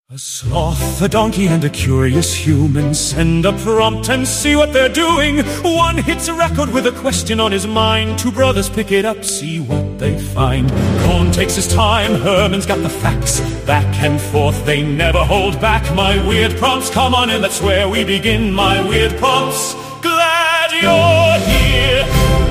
A sloth, a donkey, and a curious human send a prompt and see what they're doing. One hits a record with a question on his mind. Two brothers pick it up, see what they find. Cohn takes his time, Herman's got the facts. Back and forth, they never hold back. My weird prompts, come on in, that's where we begin. My weird prompts, glad you're here.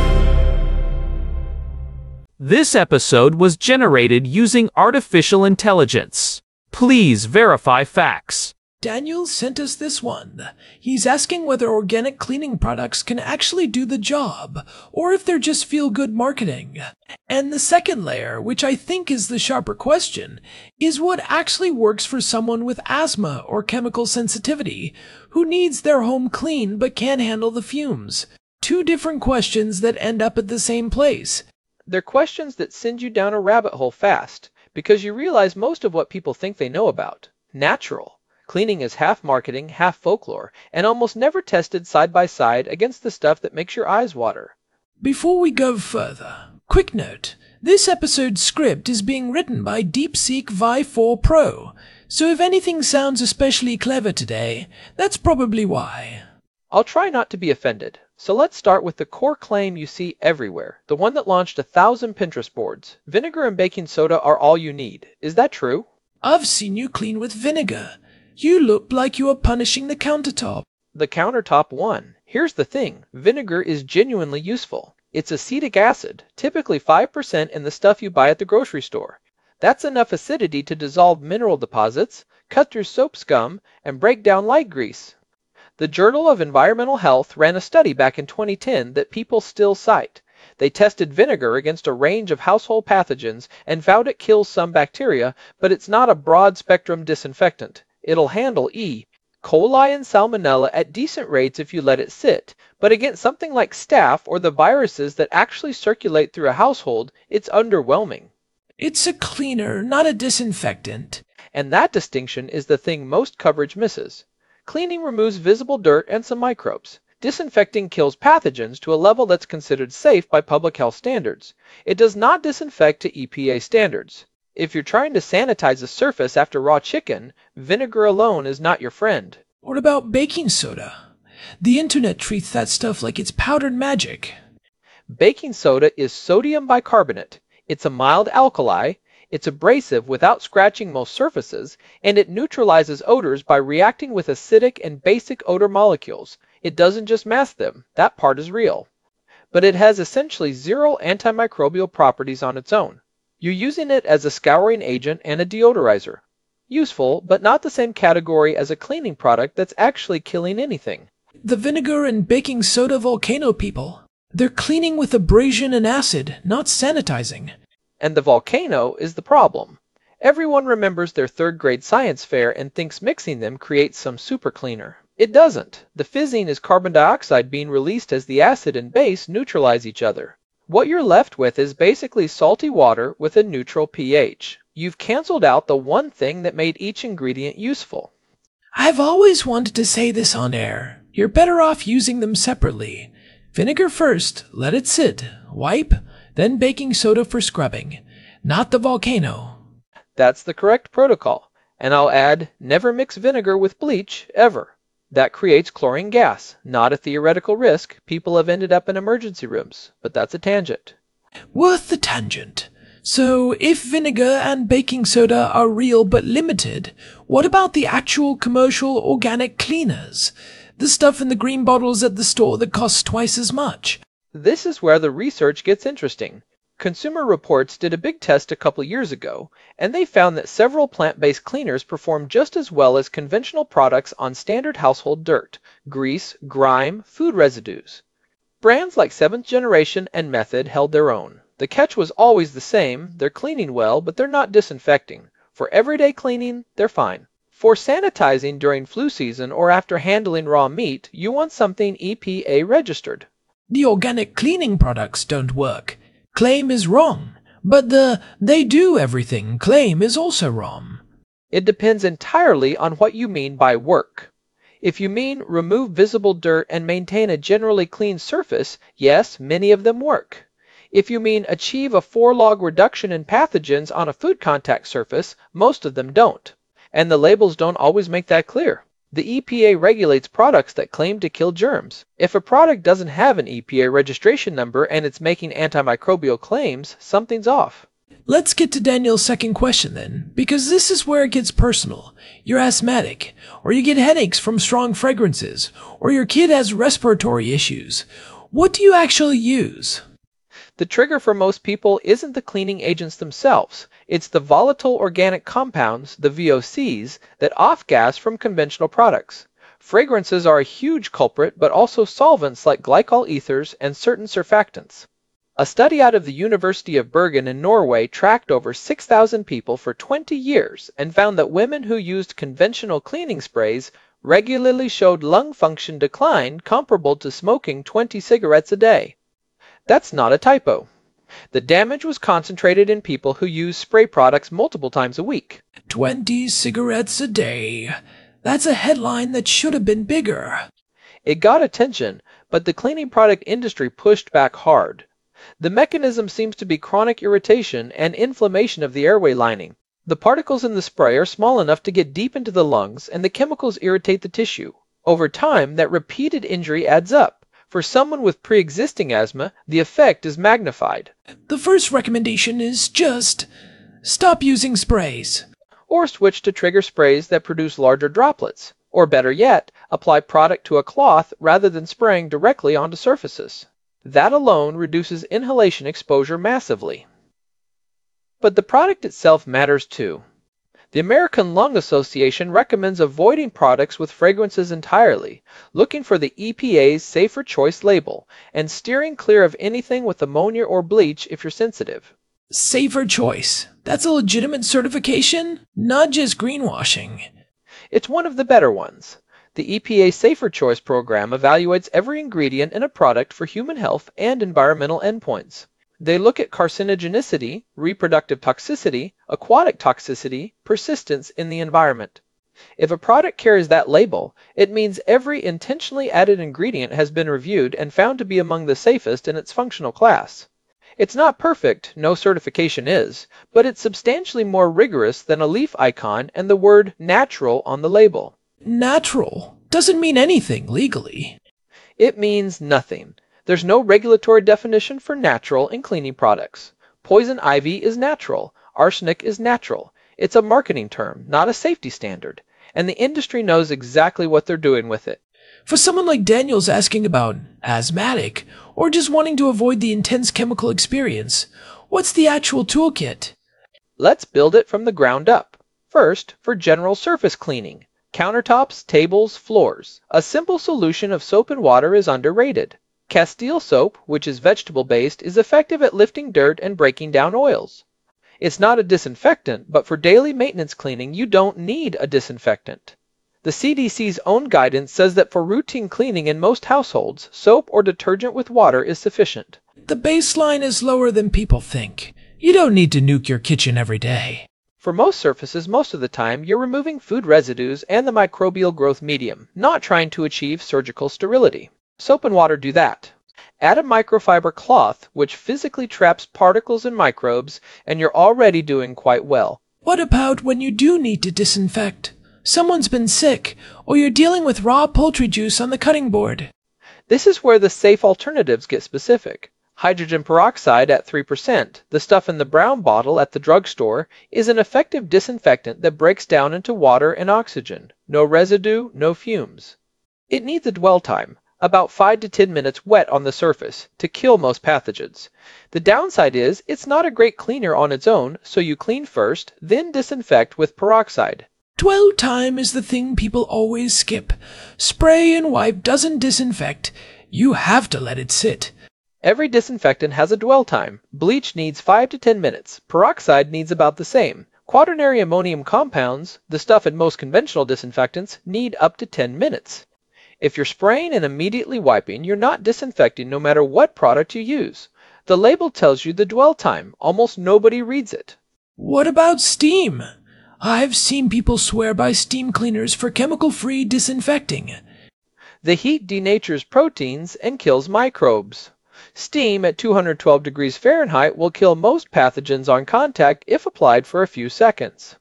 This episode was generated using artificial intelligence. Please verify facts. Daniel sent us this one. He's asking whether organic cleaning products can actually do the job, or if they're just feel-good marketing. And the second layer, which I think is the sharper question, is what actually works for someone with asthma or chemical sensitivity, who needs their home clean but can't handle the fumes. Two different questions that end up at the same place. They're questions that send you down a rabbit hole fast, because you realize most of what people think they know about. Natural. Cleaning is half marketing, half folklore, and almost never tested side by side against the stuff that makes your eyes water. Before we go further, quick note. This episode's script is being written by DeepSeek Vi 4 Pro, so if anything sounds especially clever today, that's probably why. I'll try not to be offended. So let's start with the core claim you see everywhere, the one that launched 1,000 Pinterest boards. Vinegar and baking soda are all you need. Is that true? I've seen you clean with vinegar. You looked like you were punishing the countertop. The countertop won. Here's the thing. Vinegar is genuinely useful. It's acetic acid, typically 5% in the stuff you buy at the grocery store. That's enough acidity to dissolve mineral deposits, cut through soap scum, and break down light grease. The Journal of Environmental Health ran a study back in 2010 that people still cite. They tested vinegar against a range of household pathogens and found it kills some bacteria, but it's not a broad-spectrum disinfectant. It'll handle E. coli and salmonella at decent rates if you let it sit, but against something like staph or the viruses that actually circulate through a household, it's underwhelming. It's a cleaner, not a disinfectant. And that distinction is the thing most coverage misses. Cleaning removes visible dirt and some microbes. Disinfecting kills pathogens to a level that's considered safe by public health standards. It does not disinfect to EPA standards. If you're trying to sanitize a surface after raw chicken, vinegar alone is not your friend. What about baking soda? The internet treats that stuff like it's powdered magic. Baking soda is sodium bicarbonate. It's a mild alkali. It's abrasive without scratching most surfaces, and it neutralizes odors by reacting with acidic and basic odor molecules. It doesn't just mask them. That part is real. But it has essentially zero antimicrobial properties on its own. You're using it as a scouring agent and a deodorizer. Useful, but not the same category as a cleaning product that's actually killing anything. The vinegar and baking soda volcano people. They're cleaning with abrasion and acid, not sanitizing. And the volcano is the problem. Everyone remembers their third-grade science fair and thinks mixing them creates some super cleaner. It doesn't. The fizzing is carbon dioxide being released as the acid and base neutralize each other. What you're left with is basically salty water with a neutral pH. You've canceled out the one thing that made each ingredient useful. I've always wanted to say this on air. You're better off using them separately. Vinegar first, let it sit, wipe, then baking soda for scrubbing, not the volcano. That's the correct protocol. And I'll add, never mix vinegar with bleach, ever. That creates chlorine gas, not a theoretical risk. People have ended up in emergency rooms, but that's a tangent. Worth the tangent. So, if vinegar and baking soda are real but limited, what about the actual commercial organic cleaners? The stuff in the green bottles at the store that costs twice as much. This is where the research gets interesting. Consumer Reports did a big test a couple years ago, and they found that several plant-based cleaners perform just as well as conventional products on standard household dirt, grease, grime, food residues. Brands like 7th Generation and Method held their own. The catch was always the same: they're cleaning well, but they're not disinfecting. For everyday cleaning, they're fine. For sanitizing during flu season or after handling raw meat, you want something EPA registered. The organic cleaning products don't work. Claim is wrong. But they do everything claim is also wrong. It depends entirely on what you mean by work. If you mean remove visible dirt and maintain a generally clean surface, yes, many of them work. If you mean achieve a 4-log reduction in pathogens on a food contact surface, most of them don't. and the labels don't always make that clear. The EPA regulates products that claim to kill germs. If a product doesn't have an EPA registration number and it's making antimicrobial claims, something's off. Let's get to Daniel's second question then, because this is where it gets personal. You're asthmatic, or you get headaches from strong fragrances, or your kid has respiratory issues. What do you actually use? The trigger for most people isn't the cleaning agents themselves. It's the volatile organic compounds, the VOCs, that off-gas from conventional products. Fragrances are a huge culprit, but also solvents like glycol ethers and certain surfactants. A study out of the University of Bergen in Norway tracked over 6,000 people for 20 years and found that women who used conventional cleaning sprays regularly showed lung function decline comparable to smoking 20 cigarettes a day. That's not a typo. The damage was concentrated in people who use spray products multiple times a week. 20 cigarettes a day. That's a headline that should have been bigger. It got attention, but the cleaning product industry pushed back hard. The mechanism seems to be chronic irritation and inflammation of the airway lining. The particles in the spray are small enough to get deep into the lungs, and the chemicals irritate the tissue. Over time, that repeated injury adds up. For someone with pre-existing asthma, the effect is magnified. The first recommendation is just stop using sprays. Or switch to trigger sprays that produce larger droplets. Or better yet, apply product to a cloth rather than spraying directly onto surfaces. That alone reduces inhalation exposure massively. But the product itself matters too. The American Lung Association recommends avoiding products with fragrances entirely, looking for the EPA's Safer Choice label, and steering clear of anything with ammonia or bleach if you're sensitive. Safer Choice. That's a legitimate certification, not just greenwashing. It's one of the better ones. The EPA Safer Choice program evaluates every ingredient in a product for human health and environmental endpoints. They look at carcinogenicity, reproductive toxicity, aquatic toxicity, persistence in the environment. If a product carries that label, it means every intentionally added ingredient has been reviewed and found to be among the safest in its functional class. It's not perfect, no certification is, but it's substantially more rigorous than a leaf icon and the word natural on the label. Natural doesn't mean anything legally. It means nothing. There's no regulatory definition for natural in cleaning products. Poison ivy is natural. Arsenic is natural. It's a marketing term, not a safety standard. And the industry knows exactly what they're doing with it. For someone like Daniel's asking about asthmatic, or just wanting to avoid the intense chemical experience, what's the actual toolkit? Let's build it from the ground up. First, for general surface cleaning. Countertops, tables, floors. A simple solution of soap and water is underrated. Castile soap, which is vegetable-based, is effective at lifting dirt and breaking down oils. It's not a disinfectant, but for daily maintenance cleaning, you don't need a disinfectant. The CDC's own guidance says that for routine cleaning in most households, soap or detergent with water is sufficient. The baseline is lower than people think. You don't need to nuke your kitchen every day. For most surfaces, most of the time, you're removing food residues and the microbial growth medium, not trying to achieve surgical sterility. Soap and water do that. Add a microfiber cloth, which physically traps particles and microbes, and you're already doing quite well. What about when you do need to disinfect? Someone's been sick, or you're dealing with raw poultry juice on the cutting board. This is where the safe alternatives get specific. Hydrogen peroxide at 3%, the stuff in the brown bottle at the drugstore, is an effective disinfectant that breaks down into water and oxygen. No residue, no fumes. It needs a dwell time, about 5 to 10 minutes wet on the surface, to kill most pathogens. The downside is it's not a great cleaner on its own, so you clean first, then disinfect with peroxide. Dwell time is the thing people always skip. Spray and wipe doesn't disinfect. You have to let it sit. Every disinfectant has a dwell time. Bleach needs 5 to 10 minutes. Peroxide needs about the same. Quaternary ammonium compounds, the stuff in most conventional disinfectants, need up to 10 minutes. If you're spraying and immediately wiping, you're not disinfecting no matter what product you use. The label tells you the dwell time. Almost nobody reads it. What about steam? I've seen people swear by steam cleaners for chemical-free disinfecting. The heat denatures proteins and kills microbes. Steam at 212 degrees Fahrenheit will kill most pathogens on contact if applied for a few seconds.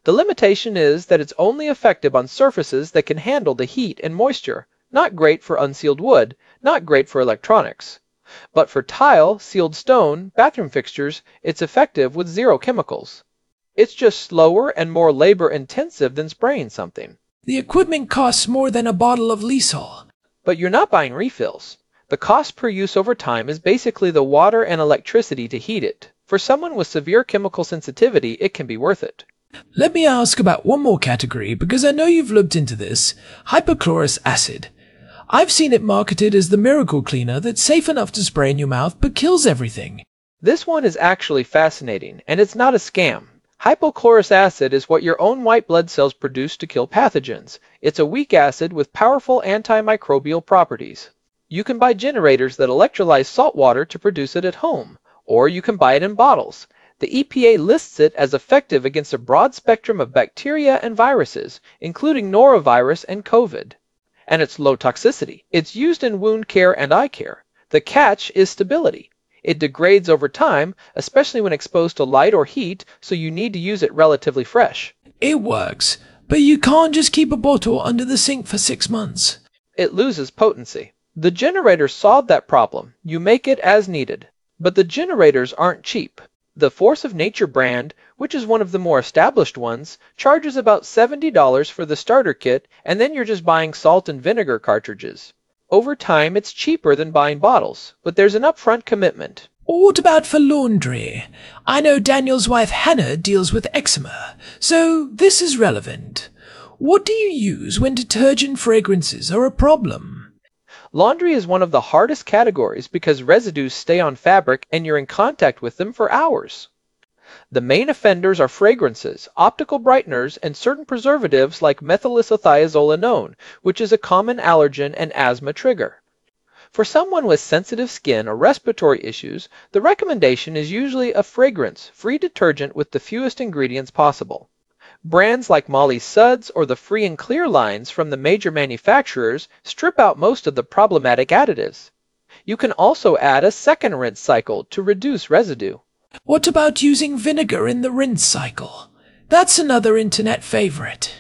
The limitation is that it's only effective on surfaces that can handle the heat and moisture. Not great for unsealed wood, not great for electronics. But for tile, sealed stone, bathroom fixtures, it's effective with zero chemicals. It's just slower and more labor-intensive than spraying something. The equipment costs more than a bottle of Lysol. But you're not buying refills. The cost per use over time is basically the water and electricity to heat it. For someone with severe chemical sensitivity, it can be worth it. Let me ask about one more category, because I know you've looked into this. Hypochlorous acid. I've seen it marketed as the miracle cleaner that's safe enough to spray in your mouth but kills everything. This one is actually fascinating, and it's not a scam. Hypochlorous acid is what your own white blood cells produce to kill pathogens. It's a weak acid with powerful antimicrobial properties. You can buy generators that electrolyze salt water to produce it at home, or you can buy it in bottles. The EPA lists it as effective against a broad spectrum of bacteria and viruses, including norovirus and COVID. And it's low toxicity. It's used in wound care and eye care. The catch is stability. It degrades over time, especially when exposed to light or heat, so you need to use it relatively fresh. It works, but you can't just keep a bottle under the sink for 6 months. It loses potency. The generator solved that problem. You make it as needed. But the generators aren't cheap. The Force of Nature brand, which is one of the more established ones, charges about $70 for the starter kit, and then you're just buying salt and vinegar cartridges. Over time, it's cheaper than buying bottles, but there's an upfront commitment. What about for laundry? I know Daniel's wife Hannah deals with eczema, so this is relevant. What do you use when detergent fragrances are a problem? Laundry is one of the hardest categories because residues stay on fabric and you're in contact with them for hours. The main offenders are fragrances, optical brighteners, and certain preservatives like methylisothiazolinone, which is a common allergen and asthma trigger. For someone with sensitive skin or respiratory issues, the recommendation is usually a fragrance-free detergent with the fewest ingredients possible. Brands like Molly's Suds or the Free and Clear lines from the major manufacturers strip out most of the problematic additives. You can also add a second rinse cycle to reduce residue. What about using vinegar in the rinse cycle? That's another internet favorite.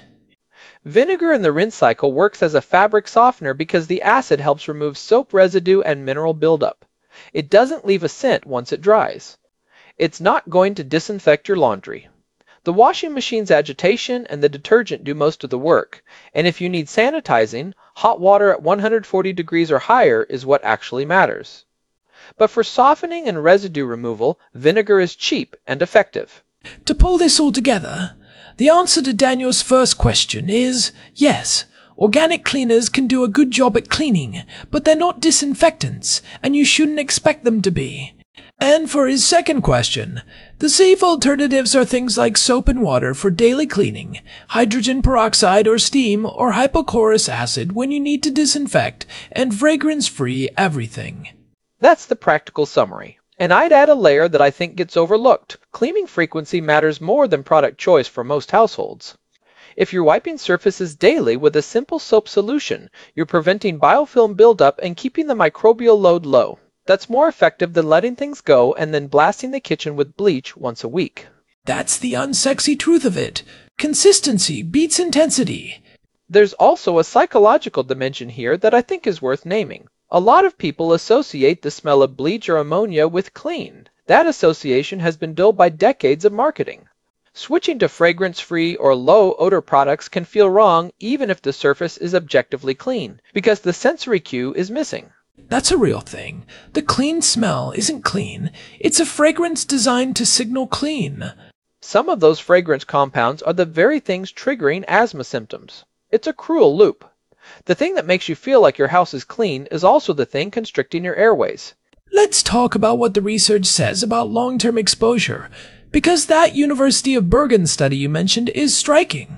Vinegar in the rinse cycle works as a fabric softener because the acid helps remove soap residue and mineral buildup. It doesn't leave a scent once it dries. It's not going to disinfect your laundry. The washing machine's agitation and the detergent do most of the work, and if you need sanitizing, hot water at 140 degrees or higher is what actually matters. But for softening and residue removal, vinegar is cheap and effective. To pull this all together, the answer to Daniel's first question is yes. Organic cleaners can do a good job at cleaning, but they're not disinfectants, and you shouldn't expect them to be. And for his second question, the safe alternatives are things like soap and water for daily cleaning, hydrogen peroxide or steam, or hypochlorous acid when you need to disinfect, and fragrance-free everything. That's the practical summary. And I'd add a layer that I think gets overlooked. Cleaning frequency matters more than product choice for most households. If you're wiping surfaces daily with a simple soap solution, you're preventing biofilm buildup and keeping the microbial load low. That's more effective than letting things go and then blasting the kitchen with bleach once a week. That's the unsexy truth of it. Consistency beats intensity. There's also a psychological dimension here that I think is worth naming. A lot of people associate the smell of bleach or ammonia with clean. That association has been built by decades of marketing. Switching to fragrance-free or low-odor products can feel wrong even if the surface is objectively clean, because the sensory cue is missing. That's a real thing. The clean smell isn't clean. It's a fragrance designed to signal clean. Some of those fragrance compounds are the very things triggering asthma symptoms. It's a cruel loop. The thing that makes you feel like your house is clean is also the thing constricting your airways. Let's talk about what the research says about long-term exposure, because that University of Bergen study you mentioned is striking.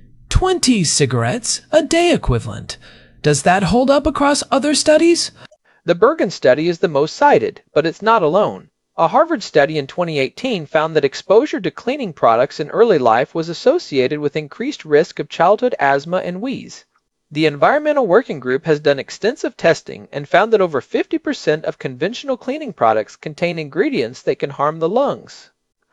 20 cigarettes a day equivalent. Does that hold up across other studies? The Bergen study is the most cited, but it's not alone. A Harvard study in 2018 found that exposure to cleaning products in early life was associated with increased risk of childhood asthma and wheeze. The Environmental Working Group has done extensive testing and found that over 50% of conventional cleaning products contain ingredients that can harm the lungs.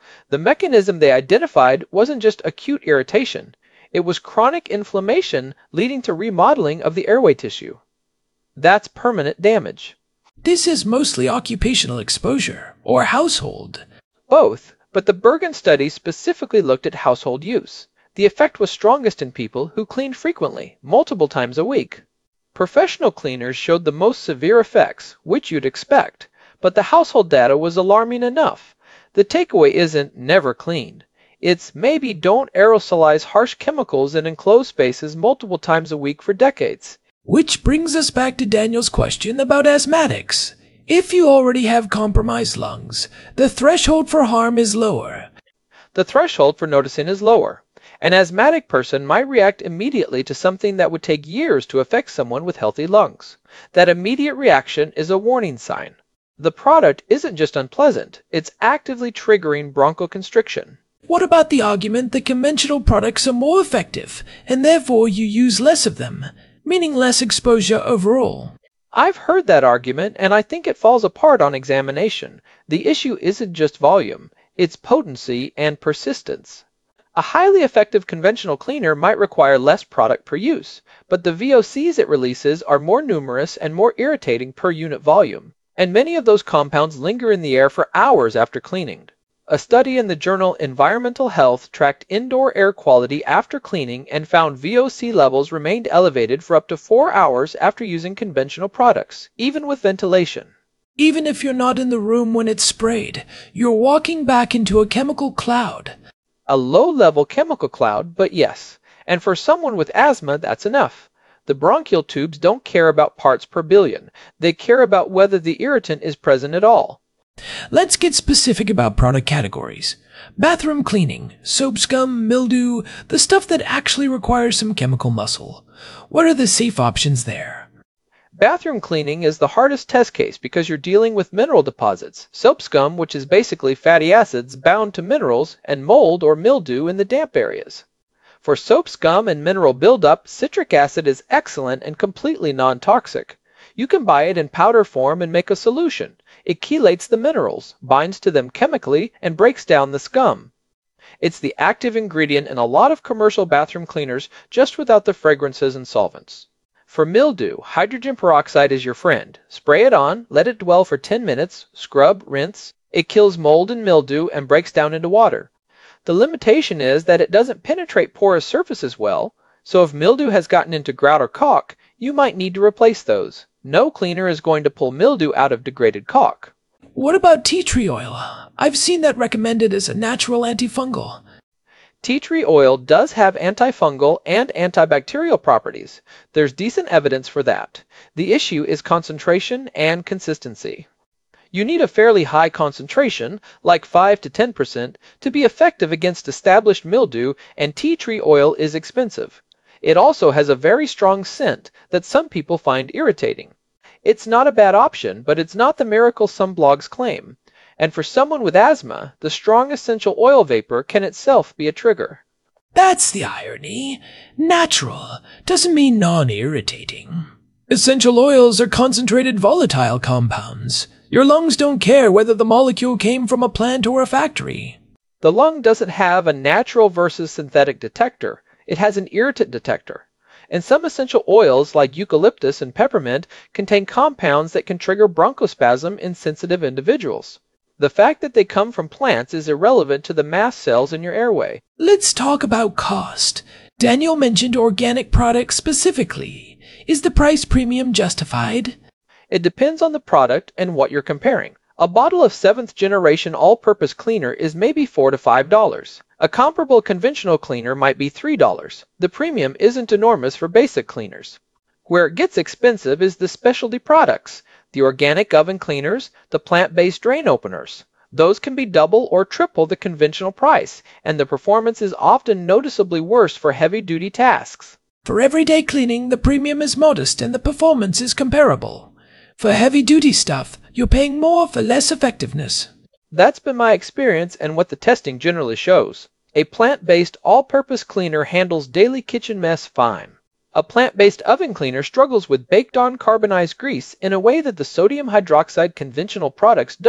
The mechanism they identified wasn't just acute irritation, it was chronic inflammation leading to remodeling of the airway tissue. That's permanent damage. This is mostly occupational exposure, or household. Both, but the Bergen study specifically looked at household use. The effect was strongest in people who cleaned frequently, multiple times a week. Professional cleaners showed the most severe effects, which you'd expect, but the household data was alarming enough. The takeaway isn't never clean. It's maybe don't aerosolize harsh chemicals in enclosed spaces multiple times a week for decades. Which brings us back to Daniel's question about asthmatics. If you already have compromised lungs, the threshold for harm is lower. The threshold for noticing is lower. An asthmatic person might react immediately to something that would take years to affect someone with healthy lungs. That immediate reaction is a warning sign. The product isn't just unpleasant, it's actively triggering bronchoconstriction. What about the argument that conventional products are more effective, and therefore you use less of them, meaning less exposure overall? I've heard that argument, and I think it falls apart on examination. The issue isn't just volume, it's potency and persistence. A highly effective conventional cleaner might require less product per use, but the VOCs it releases are more numerous and more irritating per unit volume, and many of those compounds linger in the air for hours after cleaning. A study in the journal Environmental Health tracked indoor air quality after cleaning and found VOC levels remained elevated for up to 4 hours after using conventional products, even with ventilation. Even if you're not in the room when it's sprayed, you're walking back into a chemical cloud. A low-level chemical cloud, but yes. And for someone with asthma, that's enough. The bronchial tubes don't care about parts per billion. They care about whether the irritant is present at all. Let's get specific about product categories. Bathroom cleaning, soap scum, mildew, the stuff that actually requires some chemical muscle. What are the safe options there? Bathroom cleaning is the hardest test case because you're dealing with mineral deposits, soap scum, which is basically fatty acids bound to minerals, and mold or mildew in the damp areas. For soap scum and mineral buildup, citric acid is excellent and completely non-toxic. You can buy it in powder form and make a solution. It chelates the minerals, binds to them chemically, and breaks down the scum. It's the active ingredient in a lot of commercial bathroom cleaners, just without the fragrances and solvents. For mildew, hydrogen peroxide is your friend. Spray it on, let it dwell for 10 minutes, scrub, rinse. It kills mold and mildew and breaks down into water. The limitation is that it doesn't penetrate porous surfaces well, so if mildew has gotten into grout or caulk, you might need to replace those. No cleaner is going to pull mildew out of degraded caulk. What about tea tree oil? I've seen that recommended as a natural antifungal. Tea tree oil does have antifungal and antibacterial properties. There's decent evidence for that. The issue is concentration and consistency. You need a fairly high concentration, like 5 to 10%, to be effective against established mildew, and tea tree oil is expensive. It also has a very strong scent that some people find irritating. It's not a bad option, but it's not the miracle some blogs claim. And for someone with asthma, the strong essential oil vapor can itself be a trigger. That's the irony. Natural doesn't mean non-irritating. Essential oils are concentrated volatile compounds. Your lungs don't care whether the molecule came from a plant or a factory. The lung doesn't have a natural versus synthetic detector. It has an irritant detector. And some essential oils, like eucalyptus and peppermint, contain compounds that can trigger bronchospasm in sensitive individuals. The fact that they come from plants is irrelevant to the mast cells in your airway. Let's talk about cost. Daniel mentioned organic products specifically. Is the price premium justified? It depends on the product and what you're comparing. A bottle of 7th generation all-purpose cleaner is maybe $4 to $5. A comparable conventional cleaner might be $3. The premium isn't enormous for basic cleaners. Where it gets expensive is the specialty products, the organic oven cleaners, the plant-based drain openers. Those can be double or triple the conventional price, and the performance is often noticeably worse for heavy-duty tasks. For everyday cleaning, the premium is modest and the performance is comparable. For heavy-duty stuff, you're paying more for less effectiveness. That's been my experience and what the testing generally shows. A plant-based all-purpose cleaner handles daily kitchen mess fine. A plant-based oven cleaner struggles with baked-on carbonized grease in a way that the sodium hydroxide conventional products don't.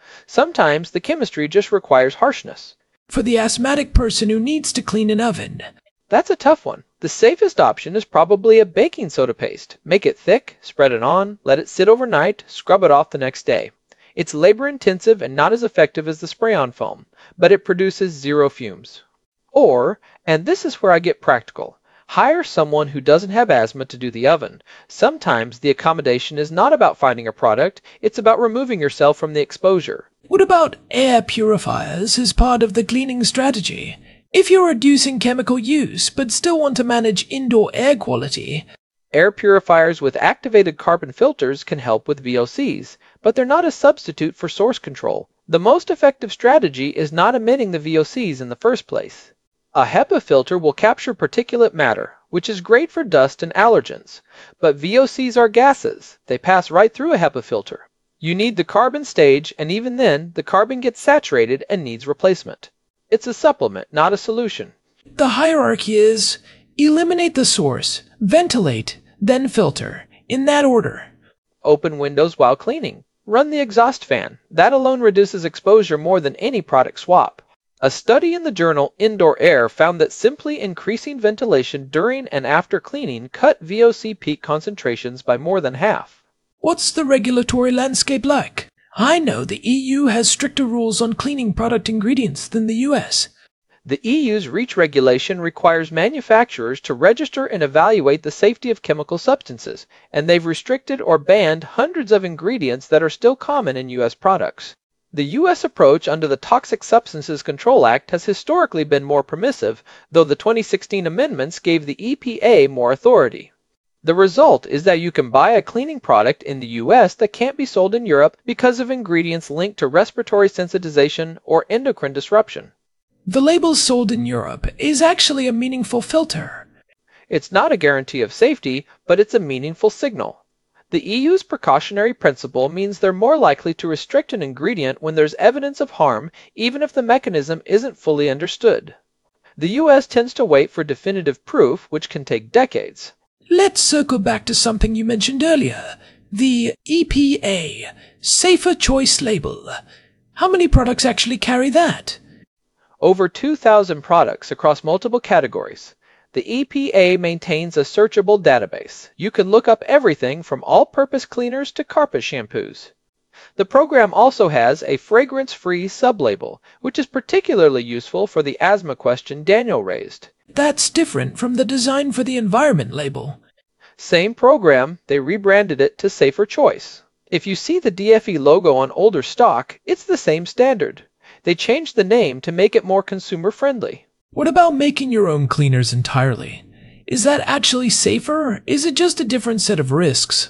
Sometimes the chemistry just requires harshness. For the asthmatic person who needs to clean an oven. That's a tough one. The safest option is probably a baking soda paste. Make it thick, spread it on, let it sit overnight, scrub it off the next day. It's labor intensive and not as effective as the spray-on foam, but it produces zero fumes. Or, and this is where I get practical, hire someone who doesn't have asthma to do the oven. Sometimes the accommodation is not about finding a product, it's about removing yourself from the exposure. What about air purifiers as part of the cleaning strategy? If you're reducing chemical use but still want to manage indoor air quality, Air purifiers with activated carbon filters can help with VOCs, but they're not a substitute for source control. The most effective strategy is not emitting the VOCs in the first place. A HEPA filter will capture particulate matter, which is great for dust and allergens, but VOCs are gases. They pass right through a HEPA filter. You need the carbon stage, and even then, the carbon gets saturated and needs replacement. It's a supplement, not a solution. the hierarchy is eliminate the source, ventilate, then filter, in that order. Open windows while cleaning. Run the exhaust fan. That alone reduces exposure more than any product swap. A study in the journal Indoor Air found that simply increasing ventilation during and after cleaning cut VOC peak concentrations by more than half. What's the regulatory landscape like? I know the EU has stricter rules on cleaning product ingredients than the US. The EU's REACH regulation requires manufacturers to register and evaluate the safety of chemical substances, and they've restricted or banned hundreds of ingredients that are still common in US products. The U.S. approach under the Toxic Substances Control Act has historically been more permissive, though the 2016 amendments gave the EPA more authority. The result is that you can buy a cleaning product in the U.S. that can't be sold in Europe because of ingredients linked to respiratory sensitization or endocrine disruption. The label sold in Europe is actually a meaningful filter. It's not a guarantee of safety, but it's a meaningful signal. The EU's precautionary principle means they're more likely to restrict an ingredient when there's evidence of harm, even if the mechanism isn't fully understood. The US tends to wait for definitive proof, which can take decades. Let's circle back to something you mentioned earlier, the EPA, Safer Choice label. How many products actually carry that? Over 2,000 products across multiple categories. The EPA maintains a searchable database. You can look up everything from all-purpose cleaners to carpet shampoos. The program also has a fragrance-free sublabel, which is particularly useful for the asthma question Daniel raised. That's different from the Design for the Environment label. Same program, they rebranded it to Safer Choice. If you see the DFE logo on older stock, it's the same standard. They changed the name to make it more consumer-friendly. What about making your own cleaners entirely? Is that actually safer, or is it just a different set of risks?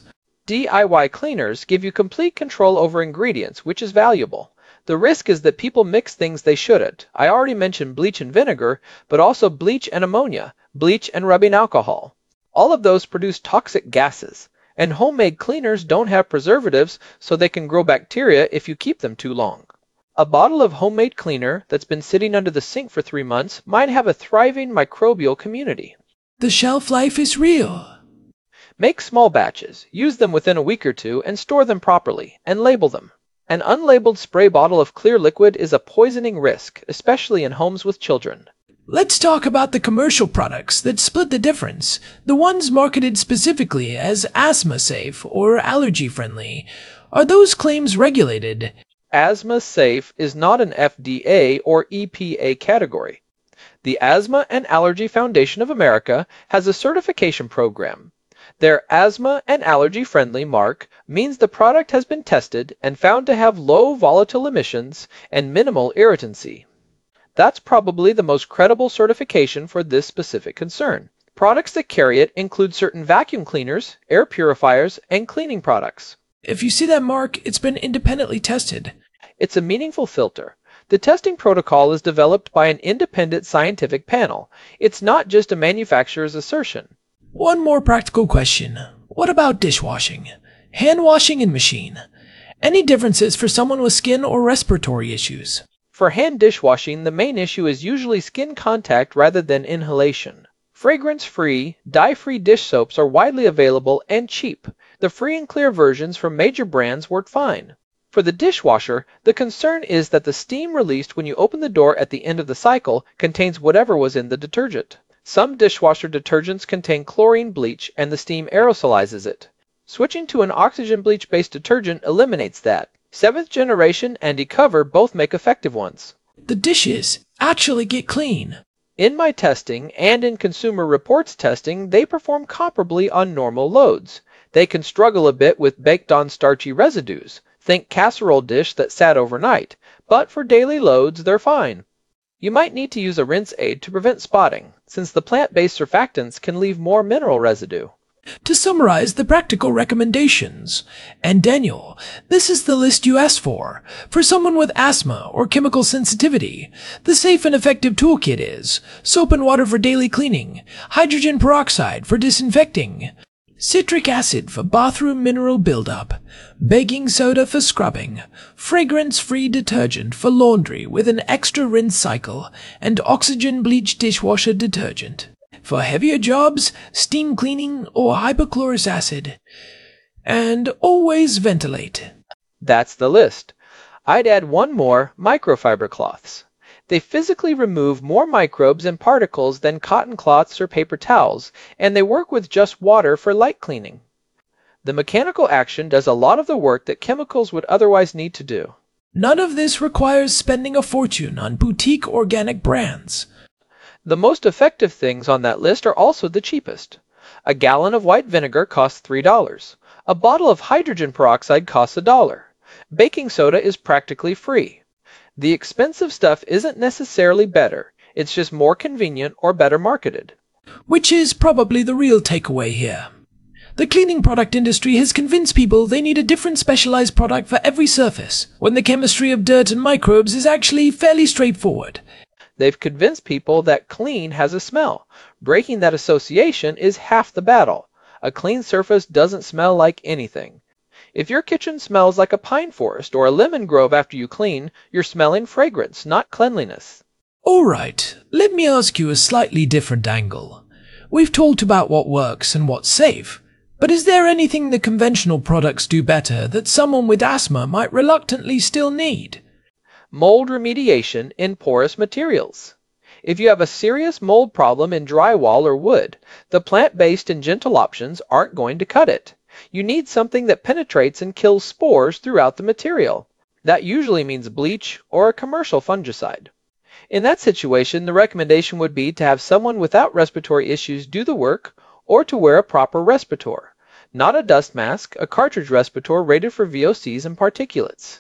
DIY cleaners give you complete control over ingredients, which is valuable. The risk is that people mix things they shouldn't. I already mentioned bleach and vinegar, but also bleach and ammonia, bleach and rubbing alcohol. All of those produce toxic gases. And homemade cleaners don't have preservatives, so they can grow bacteria if you keep them too long. A bottle of homemade cleaner that's been sitting under the sink for 3 months might have a thriving microbial community. The shelf life is real. Make small batches, use them within a week or two, and store them properly, and label them. An unlabeled spray bottle of clear liquid is a poisoning risk, especially in homes with children. Let's talk about the commercial products that split the difference, the ones marketed specifically as asthma safe or allergy friendly. Are those claims regulated? Asthma Safe is not an FDA or EPA category. The Asthma and Allergy Foundation of America has a certification program. Their Asthma and Allergy Friendly mark means the product has been tested and found to have low volatile emissions and minimal irritancy. That's probably the most credible certification for this specific concern. Products that carry it include certain vacuum cleaners, air purifiers, and cleaning products. If you see that mark, it's been independently tested. It's a meaningful filter. The testing protocol is developed by an independent scientific panel. It's not just a manufacturer's assertion. One more practical question. What about dishwashing? Hand washing and machine? Any differences for someone with skin or respiratory issues? For hand dishwashing, the main issue is usually skin contact rather than inhalation. Fragrance-free, dye-free dish soaps are widely available and cheap. The free and clear versions from major brands work fine. For the dishwasher, the concern is that the steam released when you open the door at the end of the cycle contains whatever was in the detergent. Some dishwasher detergents contain chlorine bleach and the steam aerosolizes it. Switching to an oxygen bleach-based detergent eliminates that. 7th generation and eCover both make effective ones. The dishes actually get clean. In my testing and in Consumer Reports testing, they perform comparably on normal loads. They can struggle a bit with baked-on starchy residues. Think casserole dish that sat overnight, but for daily loads, they're fine. You might need to use a rinse aid to prevent spotting, since the plant-based surfactants can leave more mineral residue. To summarize the practical recommendations, and Daniel, this is the list you asked for someone with asthma or chemical sensitivity. The safe and effective toolkit is soap and water for daily cleaning, hydrogen peroxide for disinfecting, citric acid for bathroom mineral buildup, baking soda for scrubbing, fragrance-free detergent for laundry with an extra rinse cycle, and oxygen bleach dishwasher detergent. For heavier jobs, steam cleaning or hypochlorous acid. And always ventilate. That's the list. I'd add one more, microfiber cloths. They physically remove more microbes and particles than cotton cloths or paper towels, and they work with just water for light cleaning. The mechanical action does a lot of the work that chemicals would otherwise need to do. None of this requires spending a fortune on boutique organic brands. The most effective things on that list are also the cheapest. A gallon of white vinegar costs $3. A bottle of hydrogen peroxide costs $1. Baking soda is practically free. The expensive stuff isn't necessarily better, it's just more convenient or better marketed. Which is probably the real takeaway here. The cleaning product industry has convinced people they need a different specialized product for every surface, when the chemistry of dirt and microbes is actually fairly straightforward. They've convinced people that clean has a smell. Breaking that association is half the battle. A clean surface doesn't smell like anything. If your kitchen smells like a pine forest or a lemon grove after you clean, you're smelling fragrance, not cleanliness. All right, let me ask you a slightly different angle. We've talked about what works and what's safe, but is there anything the conventional products do better that someone with asthma might reluctantly still need? Mold remediation in porous materials. If you have a serious mold problem in drywall or wood, the plant-based and gentle options aren't going to cut it. You need something that penetrates and kills spores throughout the material. That usually means bleach or a commercial fungicide. In that situation, the recommendation would be to have someone without respiratory issues do the work, or to wear a proper respirator. Not a dust mask, a cartridge respirator rated for VOCs and particulates.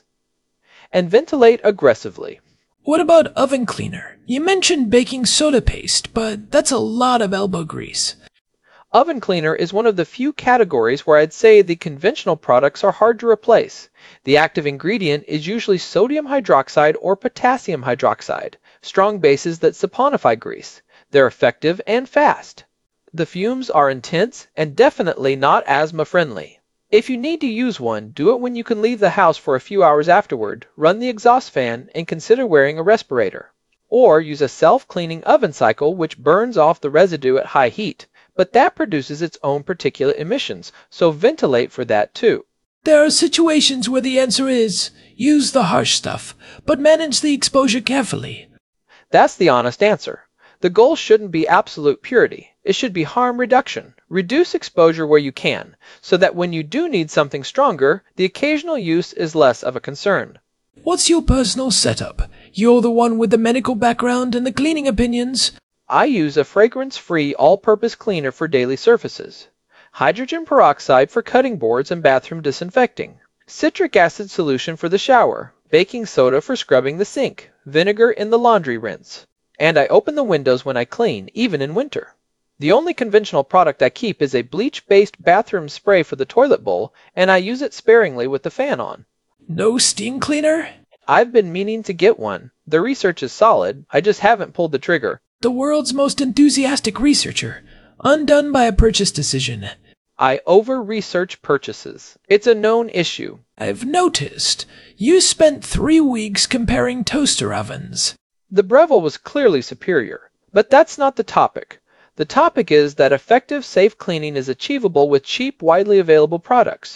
And ventilate aggressively. What about oven cleaner? You mentioned baking soda paste, but that's a lot of elbow grease. Oven cleaner is one of the few categories where I'd say the conventional products are hard to replace. The active ingredient is usually sodium hydroxide or potassium hydroxide, strong bases that saponify grease. They're effective and fast. The fumes are intense and definitely not asthma-friendly. If you need to use one, do it when you can leave the house for a few hours afterward, run the exhaust fan, and consider wearing a respirator. Or use a self-cleaning oven cycle which burns off the residue at high heat, but that produces its own particulate emissions, so ventilate for that too. There are situations where the answer is, use the harsh stuff, but manage the exposure carefully. That's the honest answer. The goal shouldn't be absolute purity. It should be harm reduction. Reduce exposure where you can, so that when you do need something stronger, the occasional use is less of a concern. What's your personal setup? You're the one with the medical background and the cleaning opinions. I use a fragrance-free all-purpose cleaner for daily surfaces. Hydrogen peroxide for cutting boards and bathroom disinfecting. Citric acid solution for the shower. Baking soda for scrubbing the sink. Vinegar in the laundry rinse. And I open the windows when I clean, even in winter. The only conventional product I keep is a bleach-based bathroom spray for the toilet bowl, and I use it sparingly with the fan on. No steam cleaner? I've been meaning to get one. The research is solid, I just haven't pulled the trigger. The world's most enthusiastic researcher, undone by a purchase decision. I over-research purchases. It's a known issue. I've noticed. You spent 3 weeks comparing toaster ovens. The Breville was clearly superior, but that's not the topic. The topic is that effective, safe cleaning is achievable with cheap, widely available products.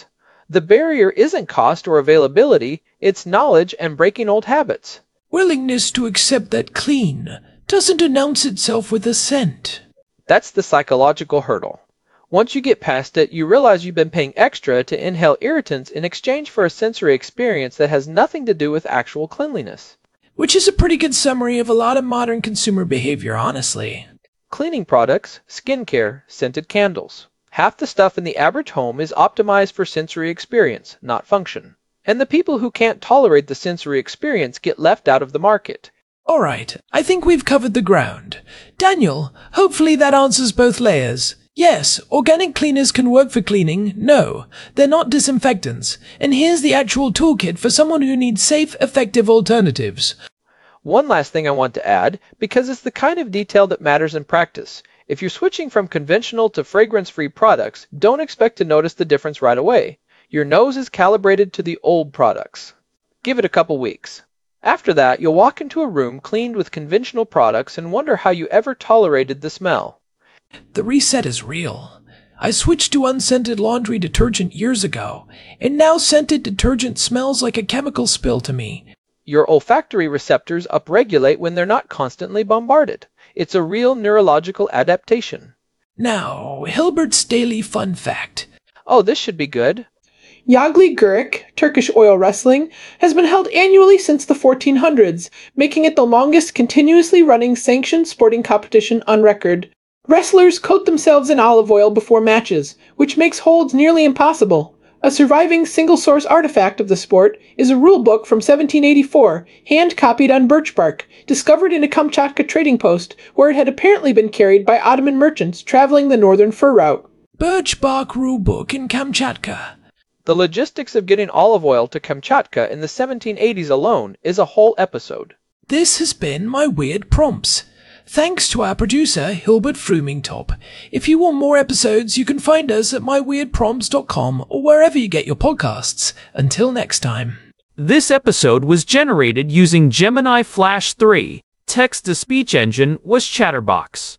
The barrier isn't cost or availability, it's knowledge and breaking old habits. Willingness to accept that clean doesn't announce itself with a scent. That's the psychological hurdle. Once you get past it, you realize you've been paying extra to inhale irritants in exchange for a sensory experience that has nothing to do with actual cleanliness. Which is a pretty good summary of a lot of modern consumer behavior, honestly. Cleaning products, skincare, scented candles. Half the stuff in the average home is optimized for sensory experience, not function. And the people who can't tolerate the sensory experience get left out of the market. Alright, I think we've covered the ground. Daniel, hopefully that answers both layers. Yes, organic cleaners can work for cleaning. No, they're not disinfectants. And here's the actual toolkit for someone who needs safe, effective alternatives. One last thing I want to add, because it's the kind of detail that matters in practice. If you're switching from conventional to fragrance-free products, don't expect to notice the difference right away. Your nose is calibrated to the old products. Give it a couple weeks. After that, you'll walk into a room cleaned with conventional products and wonder how you ever tolerated the smell. The reset is real. I switched to unscented laundry detergent years ago, and now scented detergent smells like a chemical spill to me. Your olfactory receptors upregulate when they're not constantly bombarded. It's a real neurological adaptation. Now, Hilbert's daily fun fact. Oh, this should be good. Yagli Gurik, Turkish oil wrestling, has been held annually since the 1400s, making it the longest continuously running sanctioned sporting competition on record. Wrestlers coat themselves in olive oil before matches, which makes holds nearly impossible. A surviving single-source artifact of the sport is a rule book from 1784, hand-copied on birch bark, discovered in a Kamchatka trading post, where it had apparently been carried by Ottoman merchants traveling the northern fur route. Birch bark rule book in Kamchatka. The logistics of getting olive oil to Kamchatka in the 1780s alone is a whole episode. This has been My Weird Prompts. Thanks to our producer, Hilbert Frumingtop. If you want more episodes, you can find us at myweirdprompts.com or wherever you get your podcasts. Until next time. This episode was generated using Gemini Flash 3. Text-to-speech engine was Chatterbox.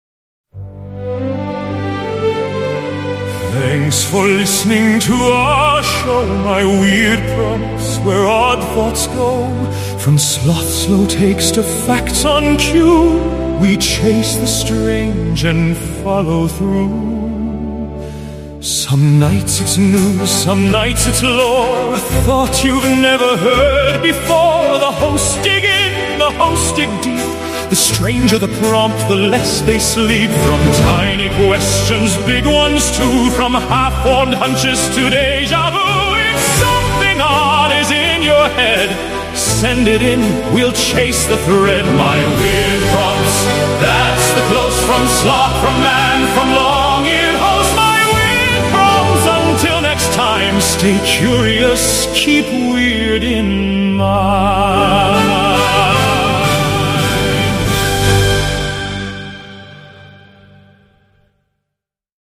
Thanks for listening to our show, My Weird Prompts, where odd thoughts go. From sloth slow takes to facts on cue, we chase the strange and follow through. Some nights it's news, some nights it's lore, a thought you've never heard before. The hosts dig in, the hosts dig deep. The stranger the prompt, the less they sleep. From tiny questions, big ones too, from half-formed hunches to deja vu. If something odd is in your head, send it in, we'll chase the thread. My Weird Prompts, that's the close from sloth, from man, from long-eared host. My Weird Prompts, until next time, stay curious, keep weird in mind.